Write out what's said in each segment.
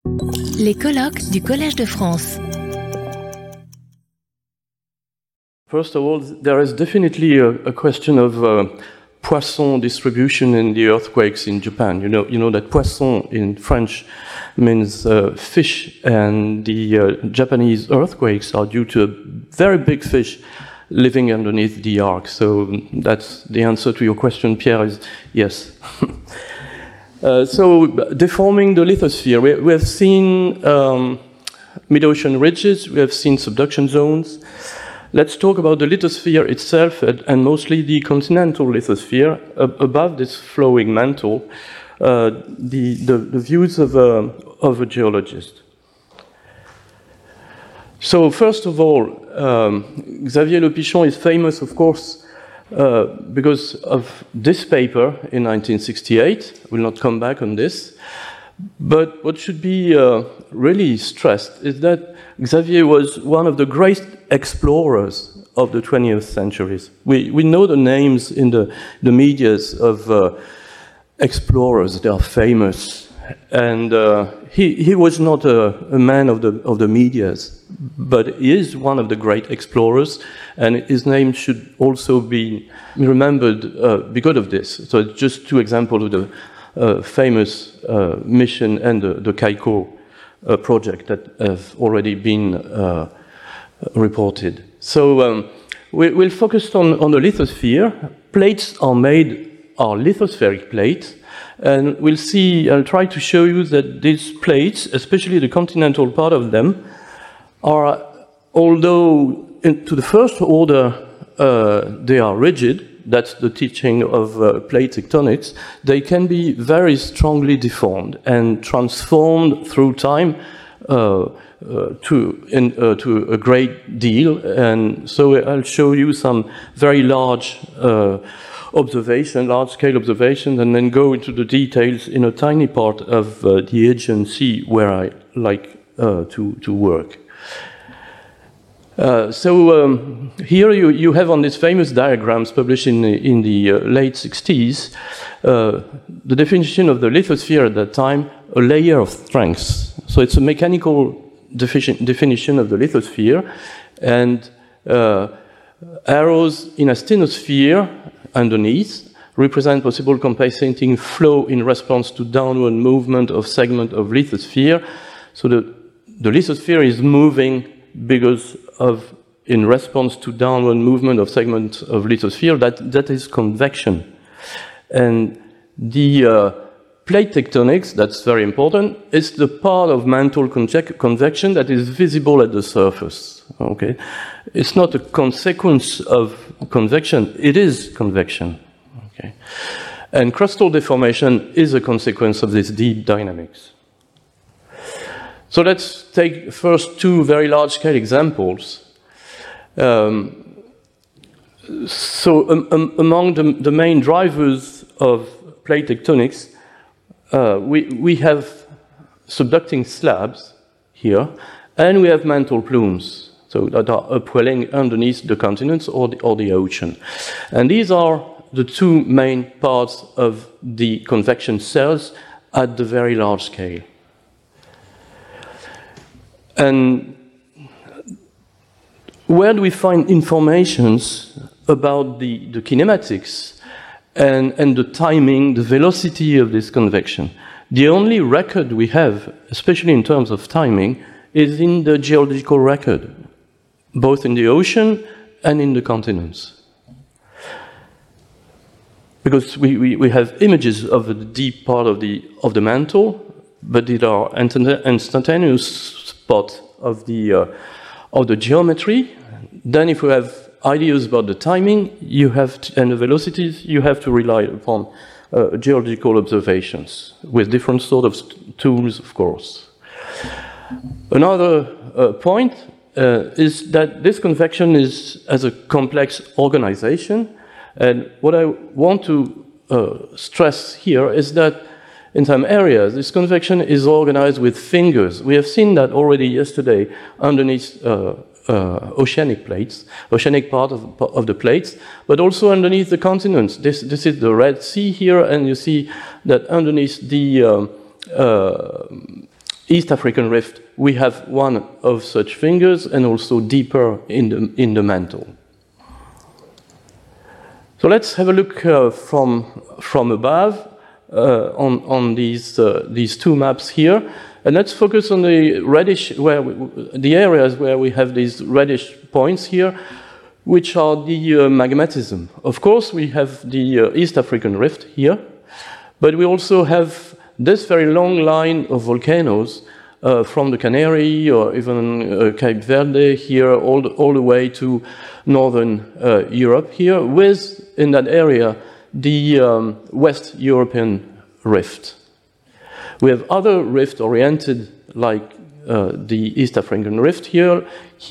Les colloques du Collège de France. First of all, there is definitely a question of poisson distribution in the earthquakes in Japan. You know that poisson in French means fish, and the Japanese earthquakes are due to a very big fish living underneath the arc. So that's the answer to your question, Pierre, is yes. So deforming the lithosphere, we have seen mid-ocean ridges, we have seen subduction zones. Let's talk about the lithosphere itself and mostly the continental lithosphere above this flowing mantle, the views of a geologist. So first of all, Xavier Le Pichon is famous, of course, because of this paper in 1968. I will not come back on this. But what should be really stressed is that Xavier was one of the great explorers of the 20th centuries. We know the names in the medias of explorers. They are famous. And he was not a man of the medias, but he is one of the great explorers, and his name should also be remembered because of this. So just two examples of the famous mission and the Kaiko project that have already been reported. So we'll focus on the lithosphere. Plates are lithospheric plates, and I'll try to show you that these plates, especially the continental part of them, are, although to the first order they are rigid, that's the teaching of plate tectonics, they can be very strongly deformed and transformed through time to a great deal. And so I'll show you some very large large-scale observations, and then go into the details in a tiny part of the Aegean Sea where I like to work. So here you have on these famous diagrams published in the late 60s, the definition of the lithosphere at that time, a layer of strengths. So it's a mechanical definition of the lithosphere, and arrows in a stenosphere underneath represent possible compensating flow in response to downward movement of segment of lithosphere. So the lithosphere is moving because of, in response to downward movement of segments of lithosphere, that is convection. And the plate tectonics, that's very important, is the part of mantle convection that is visible at the surface. Okay, it's not a consequence of convection; it is convection. Okay, and crustal deformation is a consequence of this deep dynamics. So let's take first two very large-scale examples. Among the main drivers of plate tectonics, we have subducting slabs here, and we have mantle plumes, so that are upwelling underneath the continents or the ocean. And these are the two main parts of the convection cells at the very large scale. And where do we find informations about the kinematics and the timing, the velocity of this convection? The only record we have, especially in terms of timing, is in the geological record, both in the ocean and in the continents. Because we have images of the deep part of the mantle, but these are instantaneous spots of the geometry. Then, if we have ideas about the timing, and the velocities, you have to rely upon geological observations with different sort of tools, of course. Another point is that this convection has a complex organization, and what I want to stress here is that in some areas, this convection is organized with fingers. We have seen that already yesterday underneath oceanic part of the plates, but also underneath the continents. This is the Red Sea here, and you see that underneath the East African rift, we have one of such fingers and also deeper in the mantle. So let's have a look from above on these two maps here, and let's focus on the reddish, the areas where we have these reddish points here, which are the magmatism. Of course, we have the East African rift here, but we also have this very long line of volcanoes from the Canary or even Cape Verde here, all the way to northern Europe here, with, in that area, the West European rift. We have other rift oriented, like the East African rift here,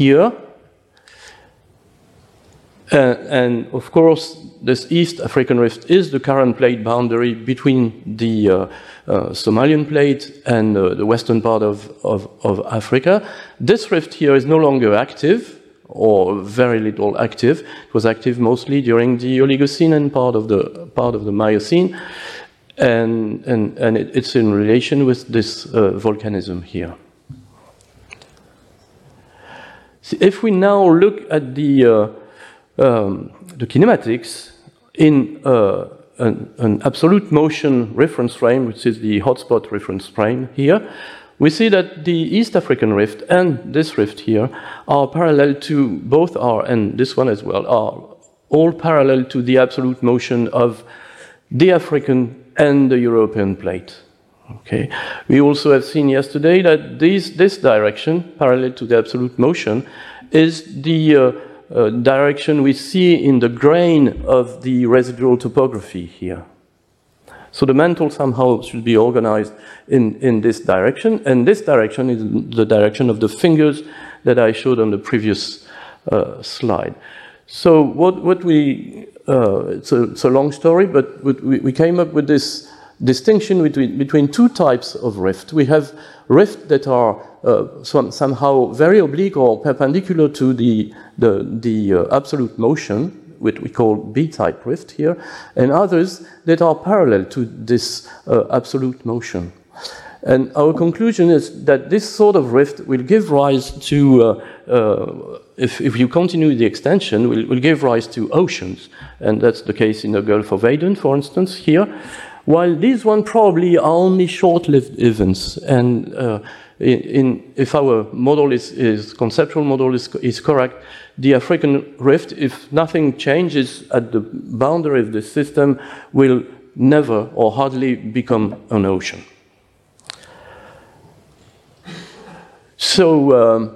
and of course, this East African rift is the current plate boundary between the Somalian plate and the western part of Africa. This rift here is no longer active, or very little active. It was active mostly during the Oligocene and part of the Miocene, and it's in relation with this volcanism here. So if we now look at the kinematics in an absolute motion reference frame, which is the hotspot reference frame here, we see that the East African rift and this rift here are parallel to both and this one as well, are all parallel to the absolute motion of the African and the European plate. Okay. We also have seen yesterday that this direction, parallel to the absolute motion, is the direction we see in the grain of the residual topography here. So the mantle somehow should be organized in this direction, and this direction is the direction of the fingers that I showed on the previous slide. So what we, it's a long story, but we came up with this distinction between two types of rift. We have rifts that are somehow very oblique or perpendicular to the absolute motion, which we call B-type rift here, and others that are parallel to this absolute motion. And our conclusion is that this sort of rift will give rise to, if you continue the extension, will give rise to oceans. And that's the case in the Gulf of Aden, for instance, here. While these one probably are only short-lived events. And if our model conceptual model is correct, the African rift, if nothing changes at the boundary of the system, will never or hardly become an ocean. So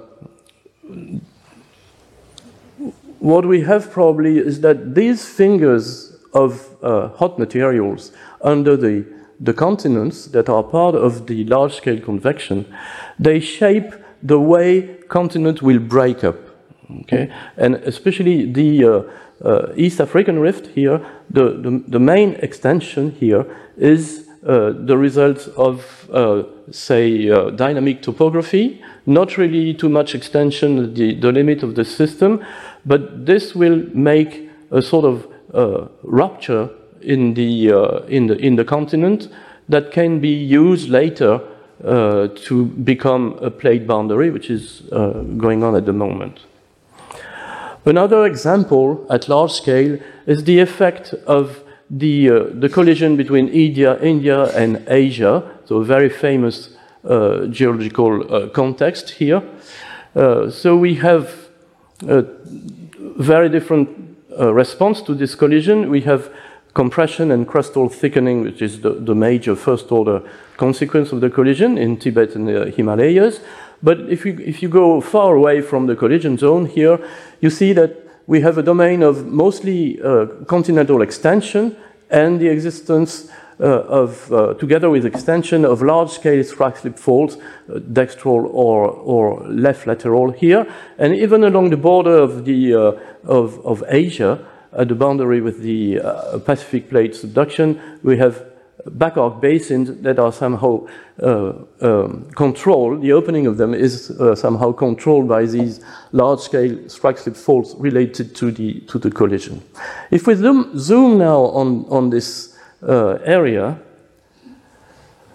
what we have probably is that these fingers of hot materials under the continents that are part of the large-scale convection, they shape the way continent will break up. Okay, and especially the East African rift here, the main extension here is the result of, say, dynamic topography, not really too much extension, the limit of the system, but this will make a sort of rupture in the continent that can be used later to become a plate boundary, which is going on at the moment. Another example at large scale is the effect of the collision between India and Asia, so a very famous geological context here. So we have a very different response to this collision. We have compression and crustal thickening, which is the major first-order consequence of the collision in Tibet and the Himalayas. But if you go far away from the collision zone here, you see that we have a domain of mostly continental extension and the existence together with extension of large-scale strike-slip faults, dextral or left lateral here, and even along the border of Asia, at the boundary with the Pacific plate subduction, we have back arc basins that are somehow controlled. The opening of them is somehow controlled by these large-scale strike-slip faults related to the collision. If we zoom now on this area,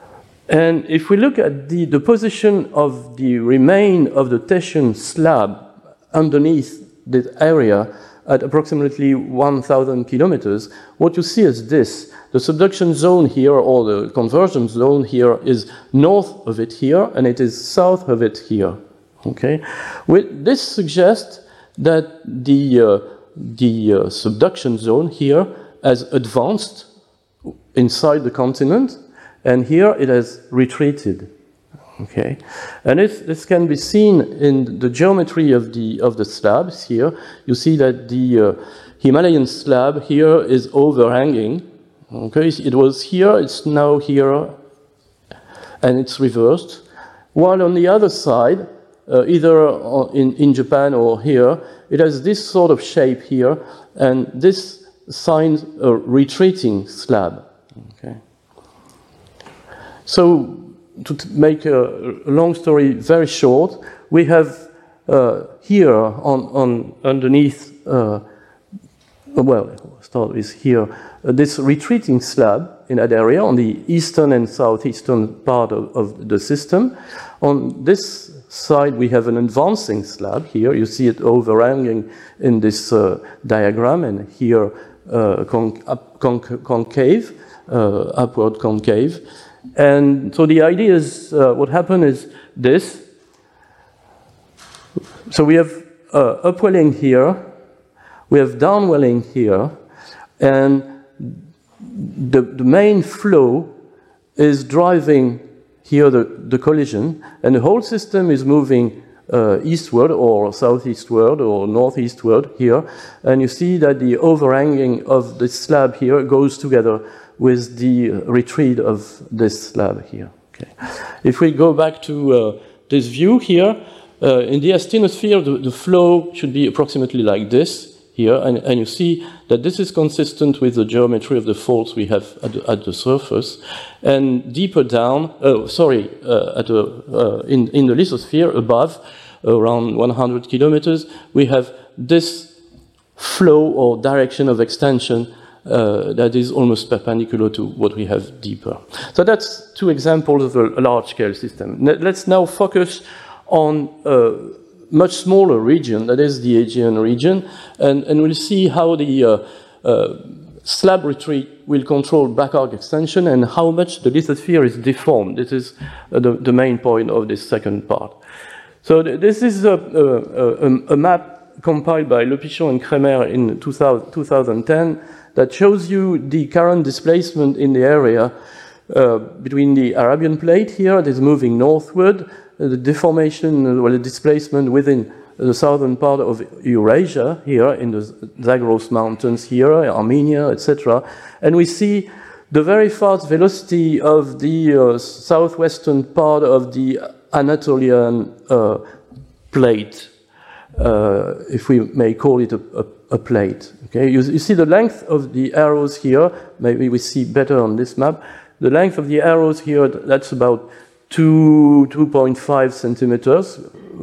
And if we look at the position of the remain of the Tetian slab underneath this area at approximately 1,000 kilometers, what you see is this. The subduction zone here, or the convergence zone here, is north of it here, and it is south of it here. Okay? This suggests that the subduction zone here has advanced inside the continent, and here it has retreated. Okay, and this can be seen in the geometry of the slabs here. You see that the Himalayan slab here is overhanging. Okay, it was here, it's now here, and it's reversed. While on the other side, either in Japan or here, it has this sort of shape here, and this signs a retreating slab. Okay. So, to make a long story very short, we have here underneath, well, start with here, this retreating slab in that area on the eastern and southeastern part of the system. On this side, we have an advancing slab here. You see it overhanging in this diagram, and here concave, upward concave. And so the idea is, what happened is this. So we have upwelling here, we have downwelling here, and the main flow is driving here the collision, and the whole system is moving eastward or southeastward or northeastward here, and you see that the overhanging of the slab here goes together with the retreat of this slab here. Okay. If we go back to this view here, in the asthenosphere, the flow should be approximately like this here, and you see that this is consistent with the geometry of the faults we have at the surface. And deeper down, in the lithosphere above, around 100 kilometers, we have this flow or direction of extension that is almost perpendicular to what we have deeper. So that's two examples of a large-scale system. Let's now focus on a much smaller region, that is the Aegean region, and we'll see how the slab retreat will control back arc extension and how much the lithosphere is deformed. This is the main point of this second part. So this is a map compiled by Le Pichon and Kremer in 2010 that shows you the current displacement in the area between the Arabian plate here, that is moving northward, the deformation or the displacement within the southern part of Eurasia here in the Zagros Mountains here, Armenia, etc. And we see the very fast velocity of the southwestern part of the Anatolian plate, if we may call it a plate. Okay, you see the length of the arrows here. Maybe we see better on this map. The length of the arrows here, that's about 2.5 centimeters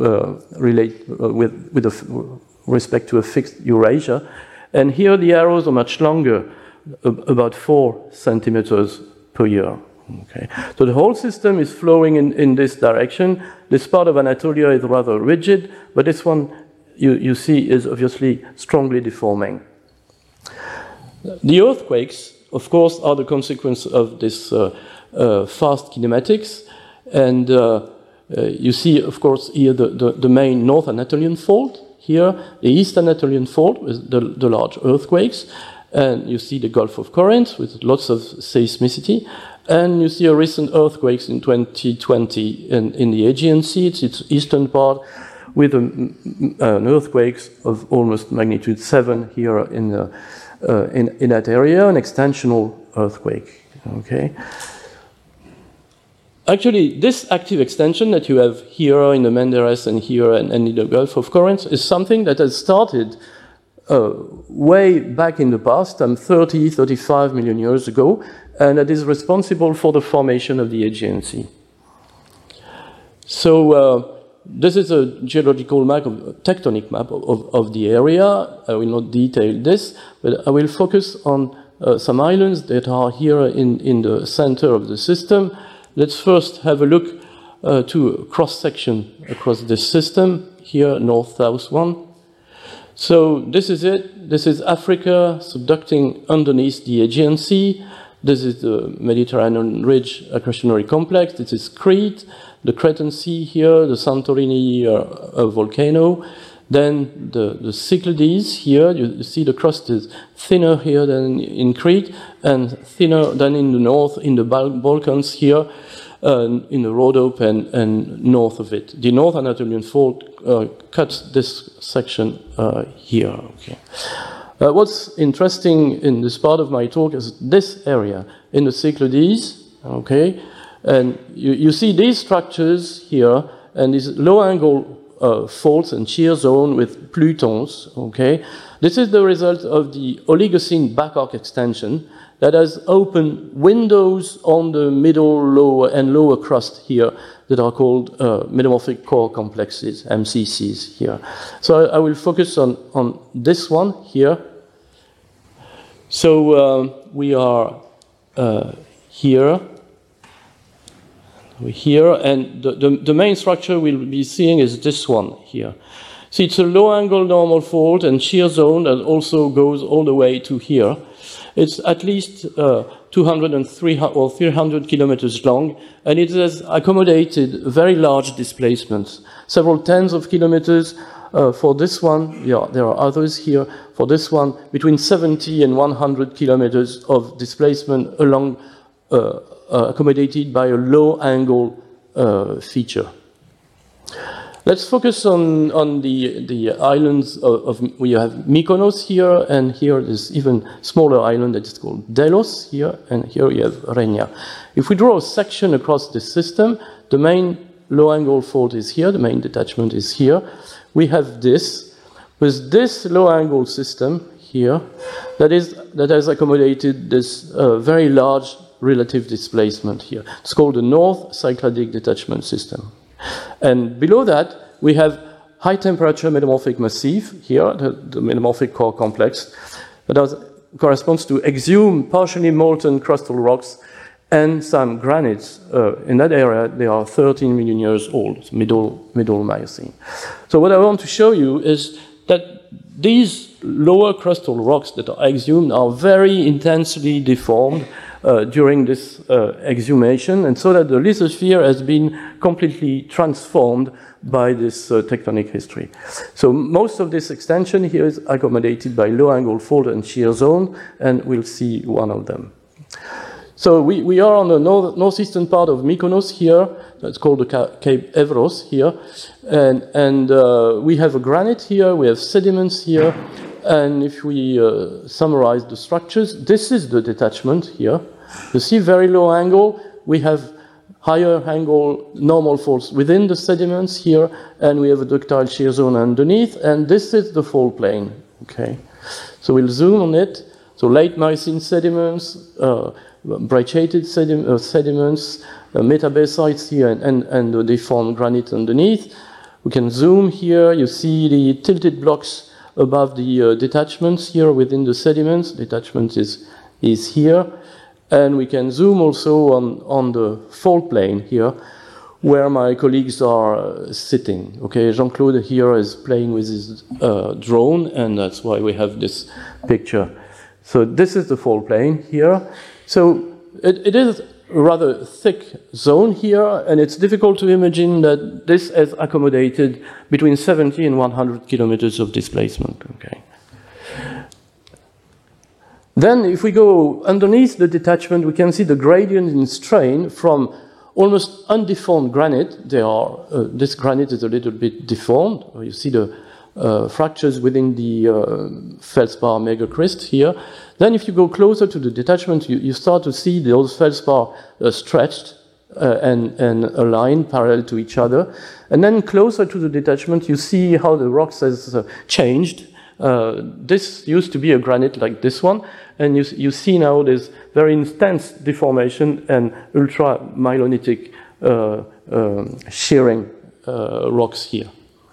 with respect to a fixed Eurasia. And here the arrows are much longer, about 4 centimeters per year. Okay. So the whole system is flowing in this direction. This part of Anatolia is rather rigid, but this one you see is obviously strongly deforming. The earthquakes, of course, are the consequence of this fast kinematics. And you see, of course, here the main North Anatolian fault, here the East Anatolian fault with the large earthquakes, and you see the Gulf of Corinth with lots of seismicity, and you see a recent earthquakes in 2020 in the Aegean Sea, its eastern part, with an earthquakes of almost magnitude 7 here in that area, an extensional earthquake. Okay. Actually, this active extension that you have here in the Menderes and here and in the Gulf of Corinth is something that has started way back in the past, 30, 35 million years ago, and that is responsible for the formation of the Aegean Sea. So this is a geological map, a tectonic map of the area. I will not detail this, but I will focus on some islands that are here in the center of the system. let's first have a look to a cross-section across this system, here, north-south one. So this is it. This is Africa subducting underneath the Aegean Sea. This is the Mediterranean Ridge accretionary complex. This is Crete, the Cretan Sea here, the Santorini volcano. Then the Cyclades here, you see the crust is thinner here than in Crete and thinner than in the north, in the Balkans here, in the Rhodope and north of it. The North Anatolian Fault cuts this section here. Okay. What's interesting in this part of my talk is this area in the Cyclades, okay? And you see these structures here and these low-angle faults and shear zone with plutons, okay? This is the result of the Oligocene back arc extension that has opened windows on the middle, lower, and lower crust here that are called metamorphic core complexes, MCCs here. So I will focus on this one here. So we are here. Here, and the main structure we'll be seeing is this one here. See, it's a low-angle normal fault and shear zone that also goes all the way to here. It's at least 200 and 300 kilometers long, and it has accommodated very large displacements, several tens of kilometers. For this one, yeah, there are others here. For this one, between 70 and 100 kilometers of displacement along accommodated by a low-angle feature. Let's focus on the islands we have Mykonos here, and here there's even smaller island that is called Delos here, and here we have Rhenia. If we draw a section across this system, the main low-angle fault is here, the main detachment is here. We have this, with this low-angle system here, that has accommodated this very large relative displacement here. It's called the North Cycladic Detachment System. And below that, we have high temperature metamorphic massif here, the metamorphic core complex, that corresponds to exhumed, partially molten crustal rocks and some granites. In that area, they are 13 million years old, middle Miocene. So what I want to show you is that these lower crustal rocks that are exhumed are very intensely deformed during this exhumation, and so that the lithosphere has been completely transformed by this tectonic history. So most of this extension here is accommodated by low-angle fault and shear zone, and we'll see one of them. So we are on the northeastern part of Mykonos here. That's called the Cape Evros here, and we have a granite here. We have sediments here. And if we summarize the structures, this is the detachment here. You see very low angle. We have higher angle normal faults within the sediments here, and we have a ductile shear zone underneath, and this is the fault plane. Okay, so we'll zoom on it. So late Miocene sediments, brecciated sediments, metabasalts here, and the deformed granite underneath. We can zoom here. You see the tilted blocks above the detachments here within the sediments. Detachment is here. And we can zoom also on the fault plane here, where my colleagues are sitting. Okay, Jean-Claude here is playing with his drone, and that's why we have this picture. So this is the fault plane here. So it is a rather thick zone here, and it's difficult to imagine that this has accommodated between 70 and 100 kilometers of displacement. Okay. Then if we go underneath the detachment, we can see the gradient in strain from almost undeformed granite. This granite is a little bit deformed. You see the fractures within the feldspar megacrest here. Then if you go closer to the detachment, you start to see those feldspar stretched and aligned parallel to each other. And then closer to the detachment, you see how the rocks has changed. This used to be a granite like this one, and you see now this very intense deformation and ultra-myelonitic shearing rocks here.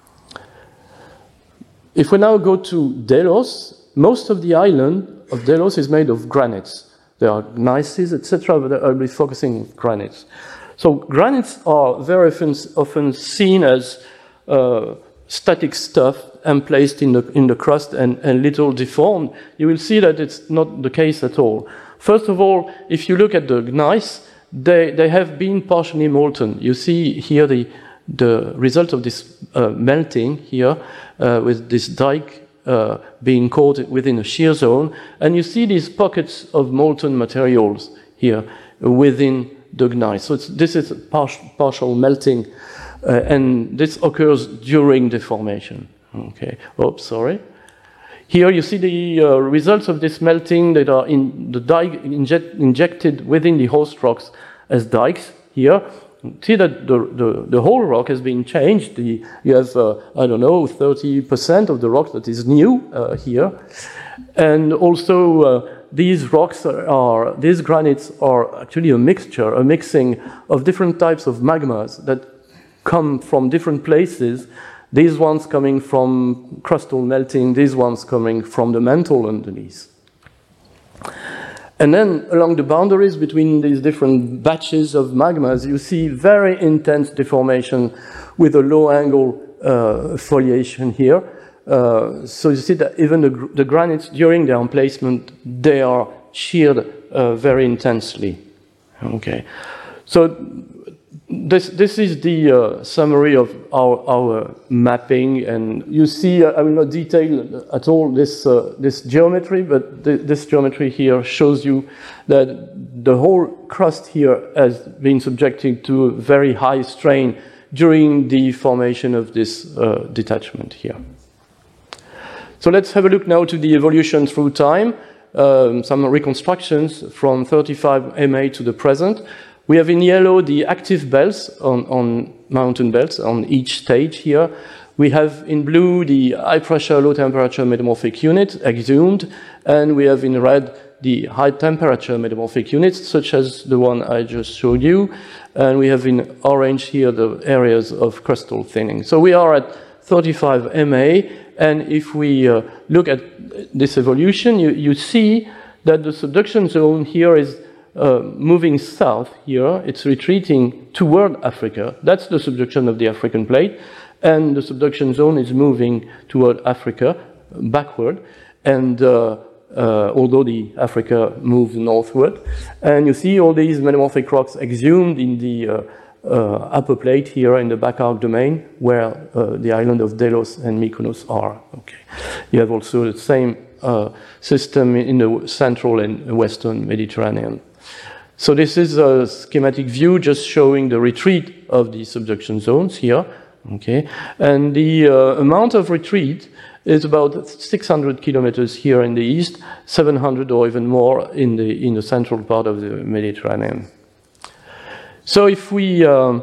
If we now go to Delos, most of the island of Delos is made of granites. There are gneisses, etc., but I'll be focusing on granites. So granites are very often seen as static stuff and placed in the crust and little deformed. You will see that it's not the case at all. First of all, if you look at the gneiss, they have been partially molten. You see here the result of this melting here with this dike being caught within a shear zone, and you see these pockets of molten materials here within the gneiss. So this is partial melting, and this occurs during deformation. Okay. Oops, sorry. Here you see the results of this melting that are in the dike injected within the host rocks as dikes here. See that the whole rock has been changed. You have, I don't know, 30% of the rock that is new here. And also these granites are actually a mixing of different types of magmas that come from different places. These ones coming from crustal melting, these ones coming from the mantle underneath. And then along the boundaries between these different batches of magmas, you see very intense deformation with a low angle foliation here. So you see that even the granites during their emplacement, they are sheared very intensely. Okay, so this is the summary of our mapping, and you see I will not detail at all this geometry, but this geometry here shows you that the whole crust here has been subjected to a very high strain during the formation of this detachment here. So let's have a look now to the evolution through time, some reconstructions from 35 MA to the present. We have in yellow the active belts on mountain belts on each stage here. We have in blue the high pressure, low temperature metamorphic unit exhumed, and we have in red the high temperature metamorphic units, such as the one I just showed you, and we have in orange here the areas of crustal thinning. So we are at 35 MA, and if we look at this evolution, you see that the subduction zone here is moving south here. It's retreating toward Africa. That's the subduction of the African plate. And the subduction zone is moving toward Africa, backward. And although the Africa moves northward. And you see all these metamorphic rocks exhumed in the upper plate here in the back arc domain, where the island of Delos and Mykonos are. Okay. You have also the same system in the central and western Mediterranean. So this is a schematic view just showing the retreat of the subduction zones here. Okay, and the amount of retreat is about 600 kilometers here in the east, 700 or even more in the central part of the Mediterranean. So if we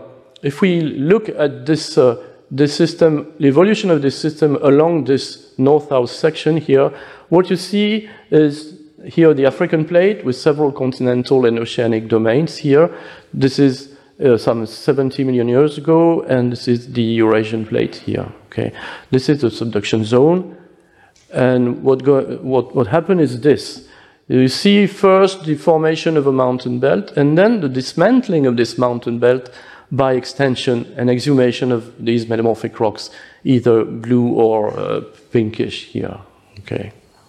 look at this system, the evolution of this system along this north-south section here, what you see is here the African plate with several continental and oceanic domains here. This is some 70 million years ago, and this is the Eurasian plate here. Okay, this is the subduction zone, and what happened is this: you see first the formation of a mountain belt, and then the dismantling of this mountain belt by extension and exhumation of these metamorphic rocks, either blue or pinkish here. Okay.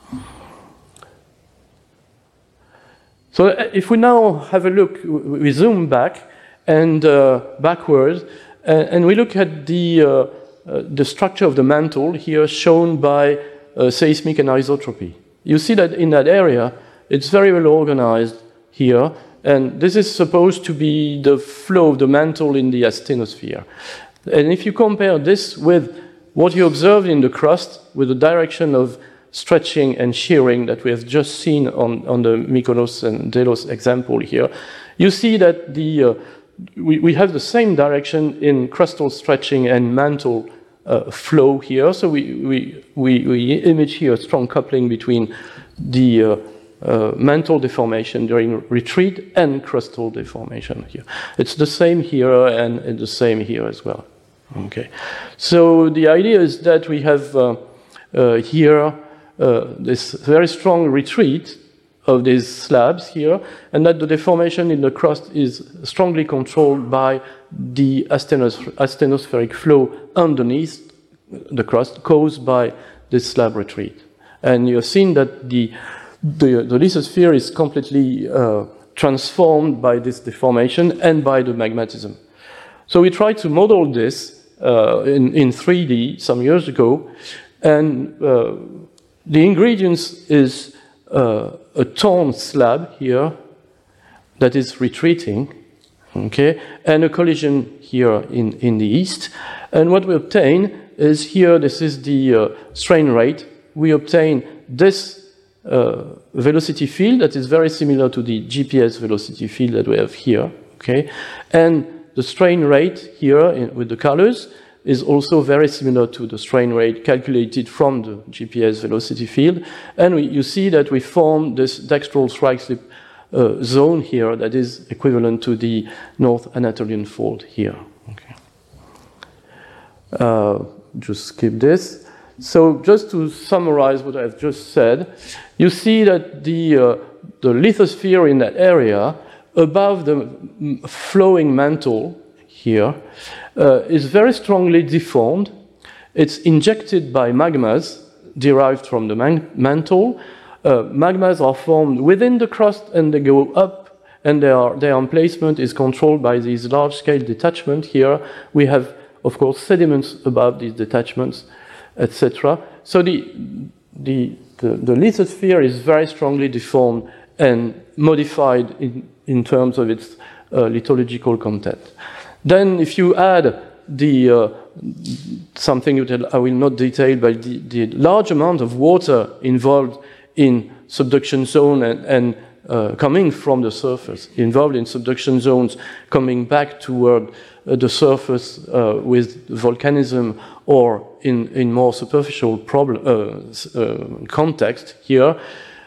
So if we now have a look, we zoom back and backwards, and we look at the structure of the mantle here shown by seismic anisotropy. You see that in that area, it's very well organized here, and this is supposed to be the flow of the mantle in the asthenosphere. And if you compare this with what you observe in the crust, with the direction of stretching and shearing that we have just seen on the Mykonos and Delos example here, you see that we have the same direction in crustal stretching and mantle flow here. So we image here a strong coupling between the mantle deformation during retreat and crustal deformation here. It's the same here and the same here as well. Okay, so the idea is that we have here this very strong retreat of these slabs here, and that the deformation in the crust is strongly controlled by the astenospheric flow underneath the crust caused by this slab retreat. And you've seen that the lithosphere is completely transformed by this deformation and by the magmatism. So we tried to model this in 3D some years ago, and the ingredients is a torn slab here that is retreating, okay, and a collision here in the east. And what we obtain is here, this is the strain rate. We obtain this velocity field that is very similar to the GPS velocity field that we have here, okay, and the strain rate here with the colors is also very similar to the strain rate calculated from the GPS velocity field. And you see that we form this dextral strike slip zone here that is equivalent to the North Anatolian Fault here. Okay. Just skip this. So just to summarize what I've just said, you see that the lithosphere in that area above the flowing mantle here is very strongly deformed. It's injected by magmas derived from the mantle. Magmas are formed within the crust and they go up, and their emplacement is controlled by these large-scale detachment here. We have, of course, sediments above these detachments, etc. So the lithosphere is very strongly deformed and modified in terms of its lithological content. Then if you add something that I will not detail, but the large amount of water involved in subduction zone and coming from the surface, involved in subduction zones coming back toward the surface with volcanism or in more superficial context here,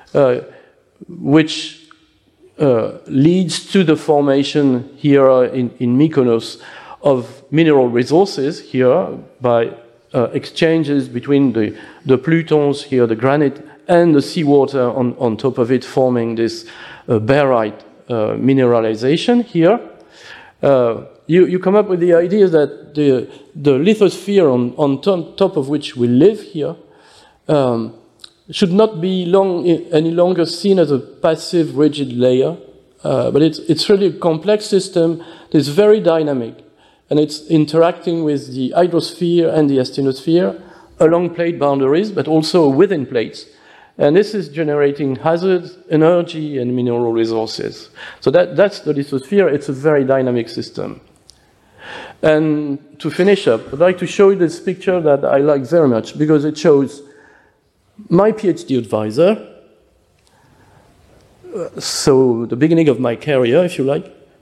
which leads to the formation here in Mykonos of mineral resources here by exchanges between the plutons here, the granite, and the seawater on top of it, forming this barite mineralization here. You come up with the idea that the lithosphere on top of which we live here should not be any longer seen as a passive, rigid layer, but it's really a complex system that's very dynamic, and it's interacting with the hydrosphere and the asthenosphere along plate boundaries, but also within plates. And this is generating hazards, energy, and mineral resources. So that's the lithosphere. It's a very dynamic system. And to finish up, I'd like to show you this picture that I like very much because it shows my PhD advisor, so the beginning of my career, if you like,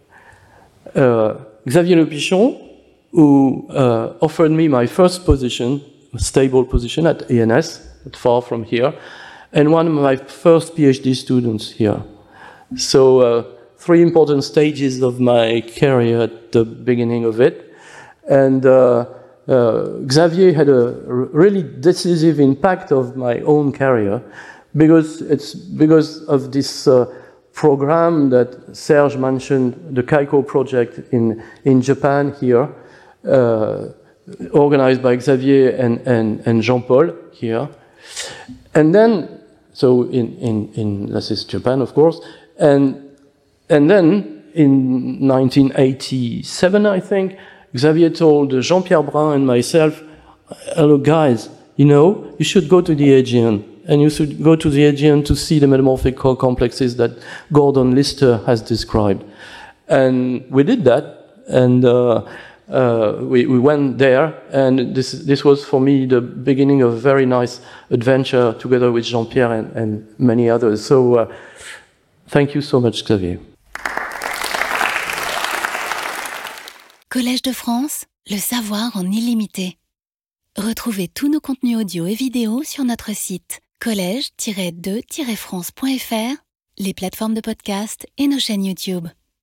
Xavier Le Pichon, who offered me my first position, a stable position at ENS, not far from here, and one of my first PhD students here. So 3 important stages of my career at the beginning of it. And Xavier had a really decisive impact of my own career because of this program that Serge mentioned, the KAIKO project in Japan here, organized by Xavier and Jean-Paul here. And then, so in this is Japan, of course, and then in 1987, I think, Xavier told Jean-Pierre Brun and myself, "Hello guys, you should go to the Aegean, and you should go to the Aegean to see the metamorphic core complexes that Gordon Lister has described." And we did that, and we went there, and this was for me the beginning of a very nice adventure together with Jean-Pierre and many others. So thank you so much, Xavier. Collège de France, le savoir en illimité. Retrouvez tous nos contenus audio et vidéo sur notre site collège-2-france.fr, les plateformes de podcast et nos chaînes YouTube.